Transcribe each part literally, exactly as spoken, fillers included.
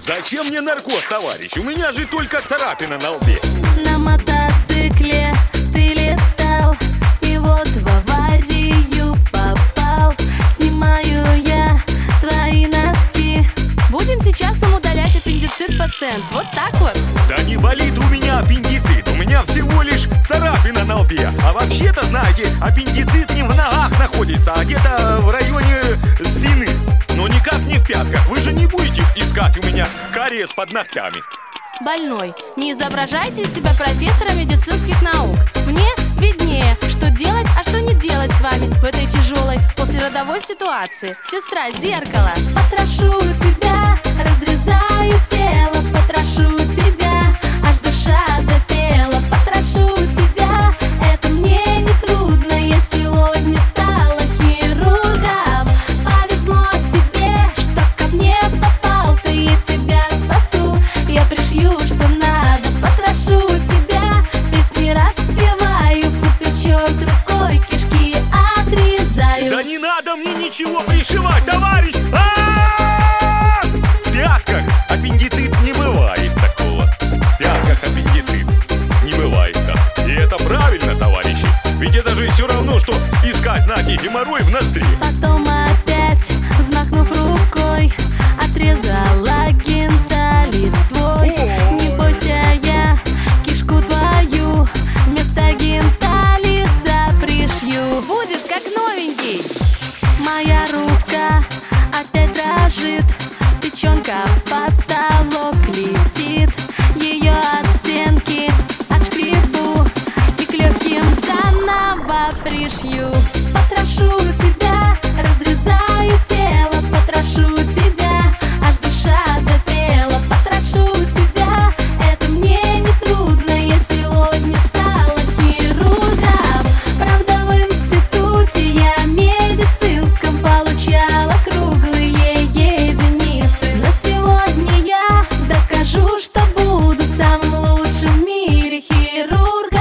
Зачем мне наркоз, товарищ? У меня же только царапина на лбе. На мотоцикле ты летал, и вот в аварию попал. Снимаю я твои носки. Будем сейчас им удалять аппендицит, пациент. Вот так вот. Да не болит у меня аппендицит, у меня всего лишь царапина на лбе. А вообще-то, знаете, аппендицит не в ногах находится, а где-то в районе спины. Но никак не в пятках. Вы же не будете искать у меня кариес под ногтями. Больной, не изображайте из себя профессора медицинских наук. Мне виднее, что делать, а что не делать с вами в этой тяжелой послеродовой ситуации. Сестра, зеркало. Потрошу тебя, разрезаю тело, потрошу тебя, аж душа запела. Потрошу тебя, это мне не трудно, я сегодня стала хирургом. Повезло тебе, что ко мне попал ты, я тебя спасу, я пришью, что надо. Потрошу тебя, ведь не распеваю, футычок рукой, кишки отрезаю. Да не надо мне ничего пришивать, товарищ! А-а-а! В пятках аппендицит не бывает такого. В пятках аппендицит не бывает так. И это правильно, товарищи. Ведь это же все равно, что искать, знаете, геморрой в ноздре. Потом опять, взмахнув рукой, отрезала генталиствой. Не бойся, я кишку твою вместо генталиса пришью. Будешь как новенький. Моя рука опять дрожит, печенка в потолок летит. Ее от стенки отшкребу и к легким заново пришью. Потрошу тебя, разрезаю тело, потрошу тебя, аж душа запела. Потрошу тебя, это мне не трудно, я сегодня стала хирургом. Правда, в институте я медицинском получала круглые единицы. Но сегодня я докажу, что буду самым лучшим в мире хирургом.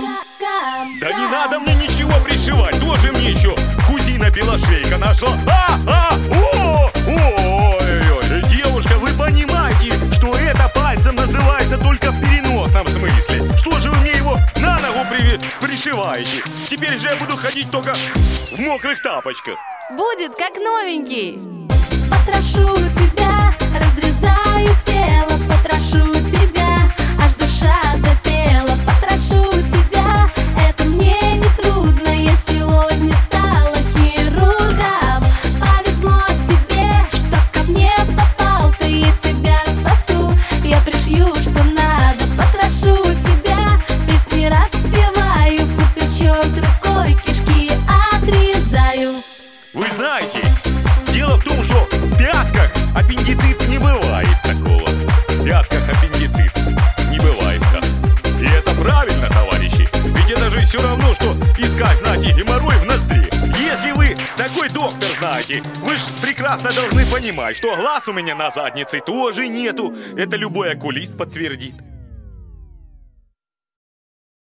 Да не надо мне ничего пришивать. Тоже мне еще кузина Белошвейка нашла. А, а, о, о, ой, ой. Девушка, вы понимаете, что это пальцем называется только в переносном смысле? Что же вы мне его на ногу при... пришиваете? Теперь же я буду ходить только в мокрых тапочках. Будет как новенький. Потрошу тебя, разрезаю тело, потрошу тебя, аж душа запела. Потрошу тебя, это мне не трудно, я сегодня стала хирургом. Повезло тебе, что ко мне попал ты, я тебя спасу, я пришью, что надо. Потрошу тебя, ведь не распеваю, футычок рукой, кишки отрезаю. Вы знаете, дело в том, что в пятках аппендицит не бывает такого. В пятках аппендицит не бывает так. И это правильно, товарищи. Ведь это же все равно, что искать, знаете, геморрой в ноздре. Если вы такой доктор, знаете, вы же прекрасно должны понимать, что глаз у меня на заднице тоже нету. Это любой окулист подтвердит.